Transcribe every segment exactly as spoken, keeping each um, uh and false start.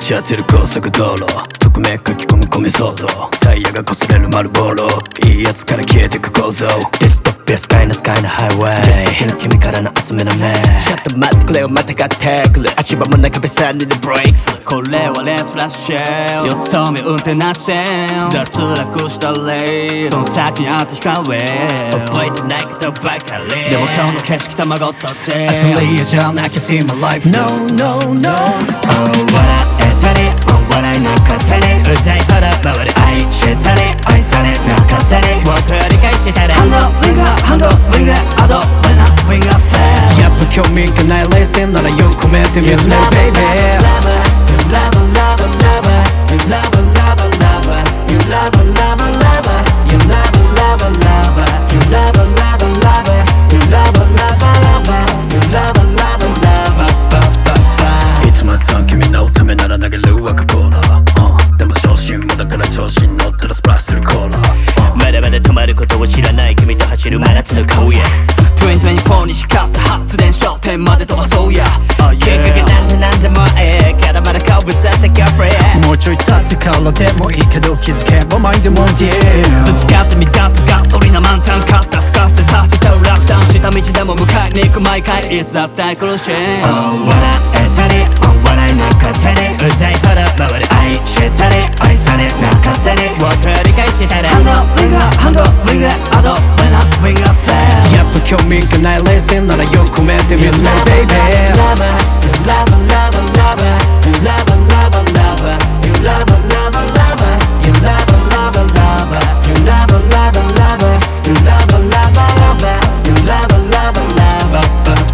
ち当てる高速道路、匿名書き込む米騒動、タイヤが擦れる丸ボロ、いいやつから消えてく構造、デストピアスカイなスカイなハイウェイ、ジェス先の君からの集めの目、シャッと待ってくれよまたがってくる、足場も中べさんにでブレイクス、 これはレースラッシュ、よそ見運転なしで脱落したレース、その先にあった光覚えてないことばかり、 でも今日の景色たまごっとって当たり屋じゃなきゃ see my life No no no 笑えたり笑いなかったり歌い払う周り愛したり愛されなかったり僕は理解したりハンドウィングハンドウィングアドウィナウィングフェル、 やっぱ興味がない冷静ならよく込めて見つめる baby You love a lover lover You love a lover lover You love a lover lover You love a lover lover You love a lover lover You love a lover lover You love a lover lover いつまでも君のためなら投げるワカコーラ、uh、でも小心もだから調子に乗ったらスプラッシュするコーラ、uh、 まだまだ止まることを知らない君と走る真夏の荒野にせんにじゅうよんに光った発電所点まで飛ばそうや、oh、yeah、結局なんじゃなんでもええからまだ顔ぶつせかフレもうちょい経ってからでもいいけど気づけばマインドもディーぶつかってみたってガソリンの満タン買ったスカスでさせちゃう落胆した道でも迎えに行く毎回いつだって愛くるしい、oh、笑えたり笑いなかったり歌い払う周り愛したり愛されなかったり僕は理解したりハンドウィングハンドウィングアドウィナウィングフェル、 やっぱ興味がない冷静ならよく込めて見つめる baby You love a lover lover lover You love a lover lover You love a lover lover You love a lover lover You love a lover lover You love a lover lover You love a lover lover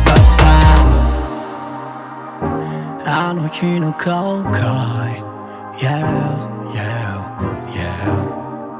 あの日の後悔 Yeah yeah yeah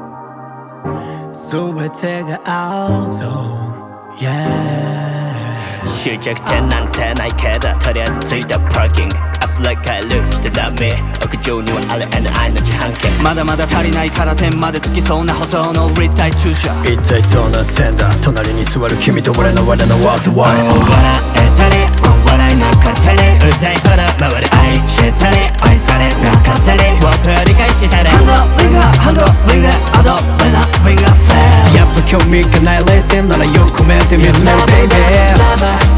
全てが青そう Yeah 終着点なんてないけどとりあえず着いたパーキング溢れ返るしてラメ屋上にはあれへの愛の自販機まだまだ足りないから点までつきそうなほどの立体駐車一体どうなってんだ隣に座る君と俺の我のワールドワイド笑えたり笑いなかったり歌い払う周り愛したり愛されなかったり僕は理解したりハンドウィングハンドウィングアドウィナウィングフェル、 やっぱ興味がない冷静ならよく込めて見つめる baby